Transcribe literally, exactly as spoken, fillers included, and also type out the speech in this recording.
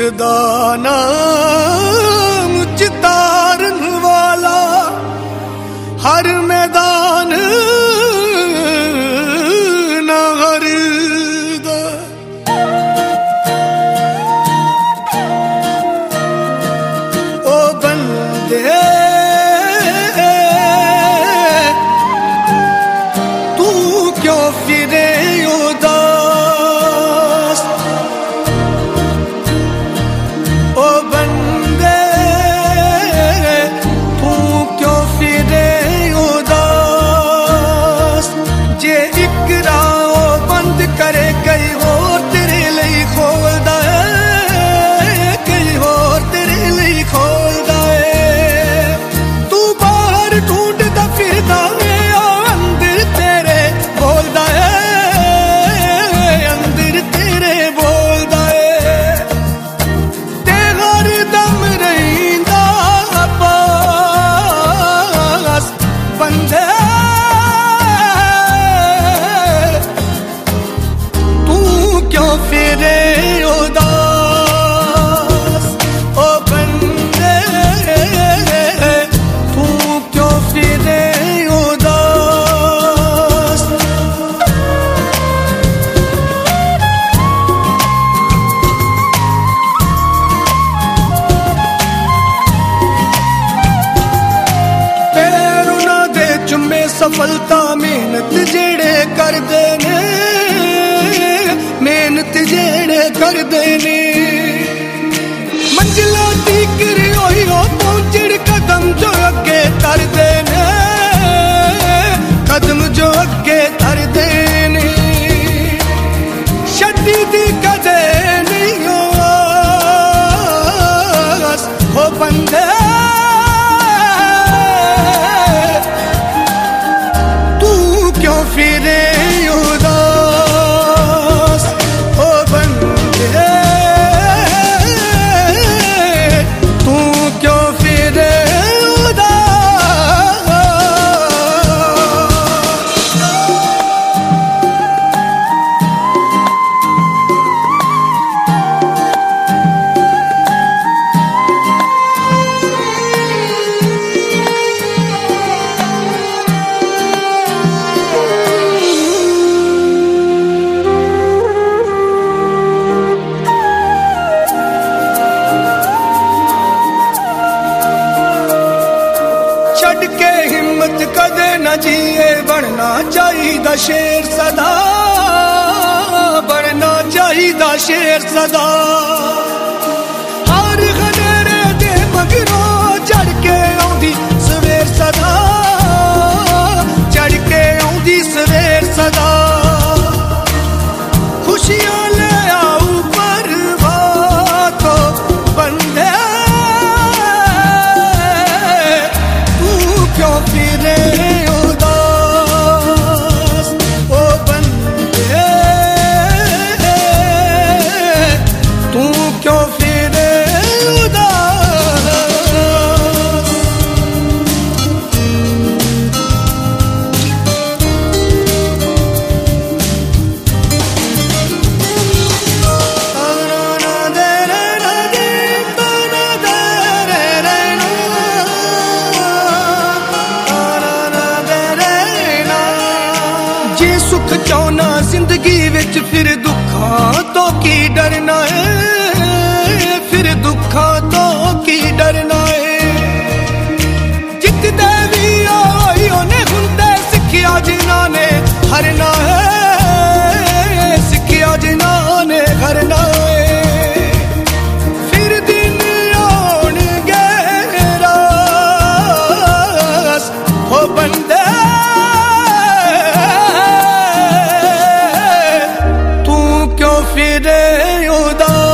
दा नाम चितारन वाला हर मैदान ना हरदा। ओ बंदे तू क्यों फिरे उदास। ओ बंदे तू क्यों फिरे उदास। जे इकरा ओ बंद करे कई होर तेरे लिए खोलदा है, कई होर तेरे लिए खोलदा है। तू बाहर ढूंढदा फिरदा है, अंदर तेरे बोलदा है, अंदर तेरे बोलदा है। ते हर दम रहिंदा पास बंदे तू क्यों फिरे उदास। ओ बंदे तू क्यों फिरे उदास। पैर उन्हां दे चुम्मे सफलता मेहनत जेड़े करदे ने, मेहनत जेड़े करदे ने। मंजिला तीकर होई हो पहुंचड़ कदम जो अगे करदे ने, कदम जो अगे करदे ने। छड्डी दी कदे नहीं हो आस। हो बंदे तू क्यों फिरे उदास। ओ बंदे तू क्यों फिरे उदास। छड़ के हिम्मत कदे न जिए, बनना चाहिदा शेर सदा, बनना चाहिदा शेर सदा। हर खनेरे दे मगरों चढ़ के आउंदी सवेर सदा, चढ़ के आउंदी सवेर सदा। खुशियां ले आऊ परवातो बंदे तू क्यों फिरे उदास। ओ बंदे तू क्यों फिरे उदास। जे सुख चाहना जिंदगी विच फिर दुखां तो की डरना है, फिर दुखां तो की डरना है। जितदे भी आई ओने हुंदे सिक्खिया जिन्हां ने हरना है, सिक्खिया जिन्हां ने हरना है। फिर दिन आउणगे रास। हो बंदे तू क्यों फिरे उदास।